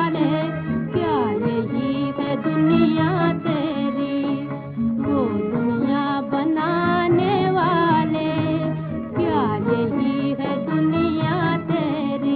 वाले, क्या यही है दुनिया तेरी? वो दुनिया बनाने वाले, क्या यही है दुनिया तेरी?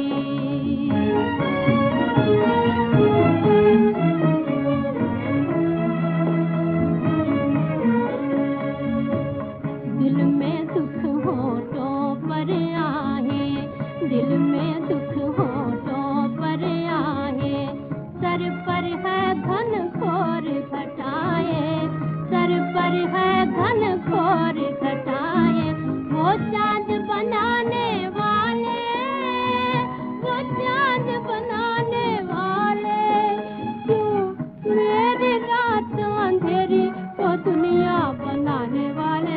दिल में दुख होठों पर आहे, दिल में दुख होठों पर आहे, सर पर है घनघोर घटाए, सर पर है घनघोर घटाए। वो चाँद बनाने वाले, वो चाँद बनाने वाले, क्यों मेरी रात अंधेरी? वो दुनिया बनाने वाले,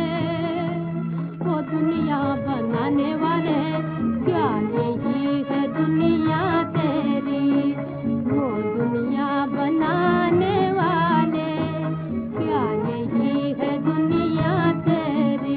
वो दुनिया बनाने वाले, क्या यही है दुनिया तेरी? वो दुनिया बनाने वाले, क्या यही है दुनिया तेरी?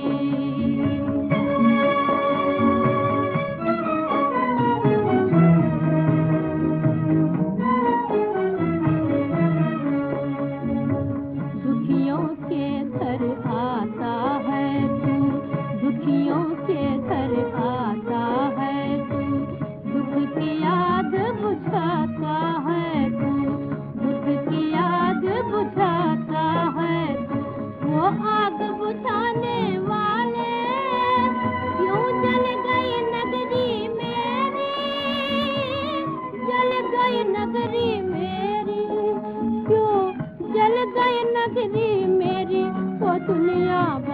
दुखियों के घर आता है तू, दुखियों के घर आता है तू, दुख की याद बुझाता है तू, दुख की याद बुझाता है तू। वो आग बुझाने वाले, क्यों जल गई नगरी मेरी? जल गई नगरी मेरी, क्यों जल गई नगरी मेरी? वो दुनिया